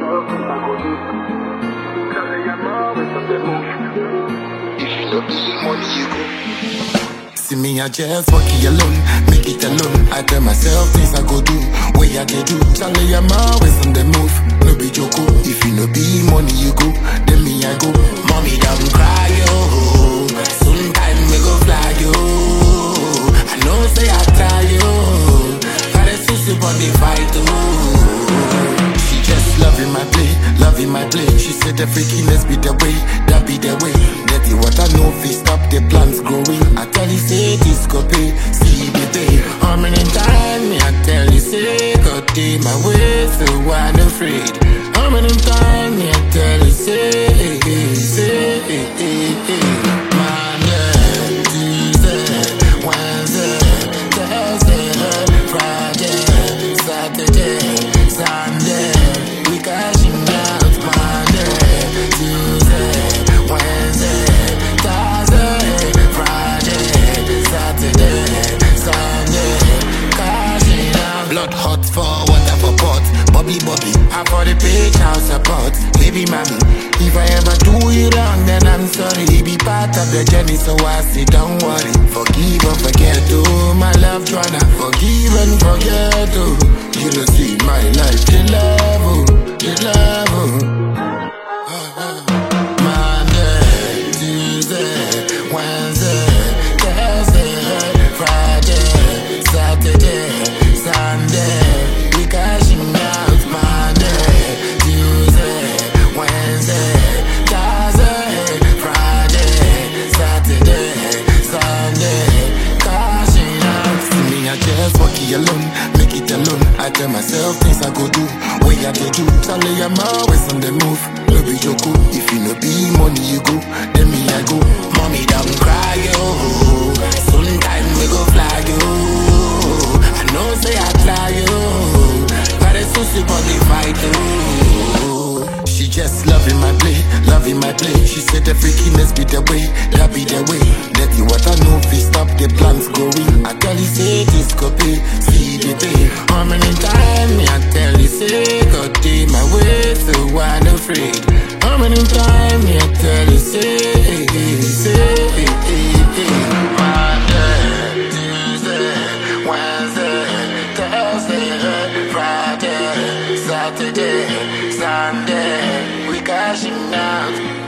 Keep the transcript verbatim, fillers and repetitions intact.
myself if I go do. Charlie, I'm always on the move. If you no be money, you go. See me, I just walk it alone, make it alone. I tell myself things I go do, way I they do. Charlie, I'm always on the move, no be joke. If you no be money, you go, then me I go. Mommy, don't cry, yo. Soon time we go fly, yo. I know say I try, yo. Got a sister but they fight, oh. She just loving my play, loving my play. She said the freakiness be the way, that be the way. Dirty water no fi stop the plants growing. I tell you say this go pay, see the day. How many times me I tell you say go take my way, so I'm afraid. How many times me I tell you say, say, Monday, Tuesday, Wednesday, Thursday, Friday, Saturday, Sunday. We cashing out Monday, Tuesday, Wednesday, Thursday, Friday, Saturday, Sunday. Cashing out. Blood hot for water for pot. Bubbly bubbly, I for the page house support. Baby mommy, if I ever do you wrong, then I'm sorry. Be part of the journey, so I say don't worry. Forgive and forget, oh my love tryna forgive and forget, oh. You don't see my life, the love, oh, the love, oh. Monday, Tuesday, Wednesday, Thursday, Friday, Saturday, Sunday. We cashing out Monday, Tuesday, Wednesday, Thursday, Friday, Saturday, Sunday. Cashing out. See me, I just walk it alone, make it alone. I tell myself things I go do, way I they do. Charlie, I'm always on the move, no be joke. If you no be money, you go, then me I go. Mommy, don't cry, yo. Soon time we go fly, yo. I know say I try, yo. Got a sushi but they fight, yo. She just loving my play, loving my play. She said the freakiness be the way, that be the way. Dirty water no fi stop the plants growing. I tell you say this go pay, see the day. How many times me I tell you say go take my way, so I'm afraid. How many times me I tell you say, say, Monday, Tuesday, Wednesday, Thursday, Friday, Saturday, Sunday. We cashing out.